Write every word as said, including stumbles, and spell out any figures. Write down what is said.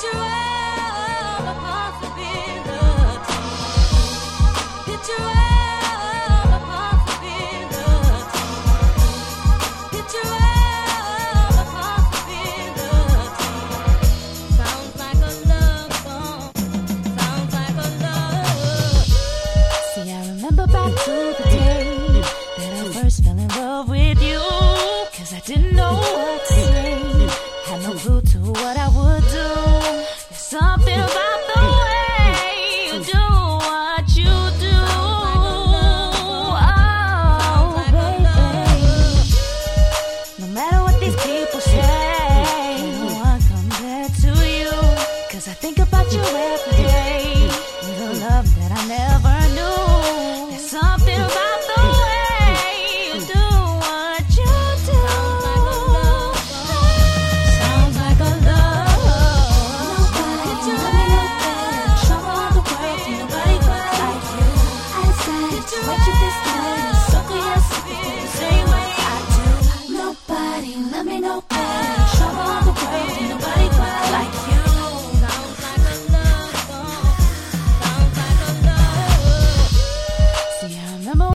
Picture of a possibility. Picture of a possibility. Picture of a possibility. Sounds like a love song. Sounds like a love. See, I remember back to the day that I first fell in love with you. Cause I didn't know what to say. Had no clue to what I